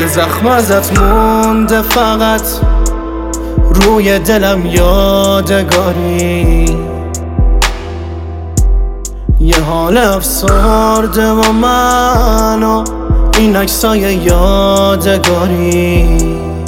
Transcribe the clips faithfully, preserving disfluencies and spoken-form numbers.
یه زخم ازت مونده فقط روی دلم یادگاری، یه حال افسرده با من و این عکسای یادگاری.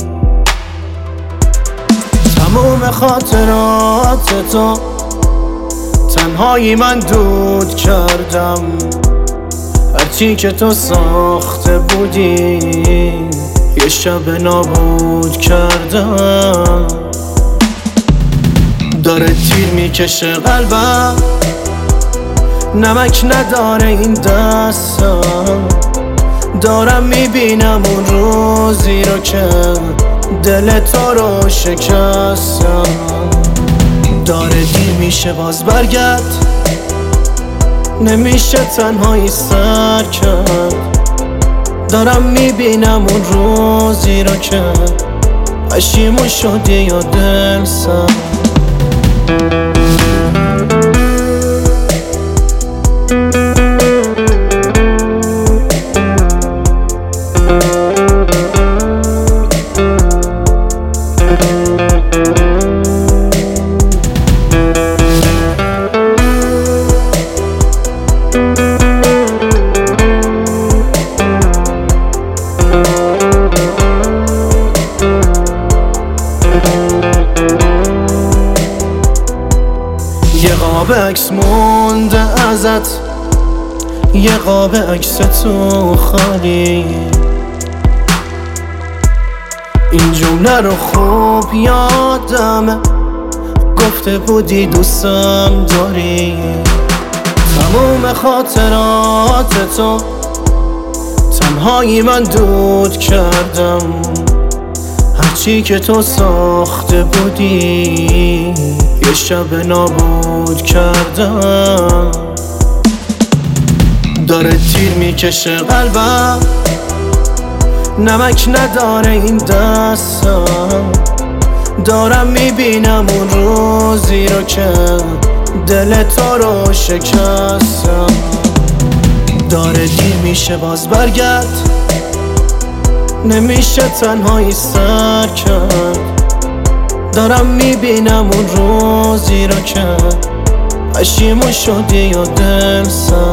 تموم خاطرات تو تنهایی من دود کردم، هرچی که تو ساخته بودی یه شب نابود کردم. داره تیر میکشه قلبم، نمک نداره این دستم، دارم میبینم اون روزی رو که دل تو رو شکستم. داره دیر میشه باز برگرد، نمیشه تنهایی سر کرد. دارم میبینم اون روزی رو که پشیمون شدی یا دل سر. یه قاب عکس مونده ازت، یه قاب عکس تو خالی. این جمله رو خوب یادمه، گفته بودی دوستم داری. تموم خاطرات تو تنهایی من دود کردم، هرچی که تو ساخته بودی یه شب نابود کردم. داره تیر میکشه قلبم، نمک نداره این دستم، دارم میبینم اون روزی رو که دل تو رو شکستم. داره دیر میشه باز برگرد، نمیشه تنهایی سر کرد. دارم میبینم اون روزی رو که پشیمون شدی یا دل سر.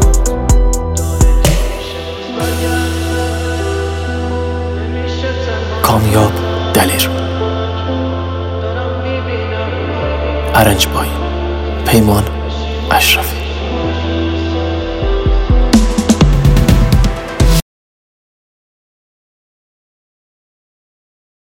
کامیاب دلیر، ارنج بای پیمان اشرفی.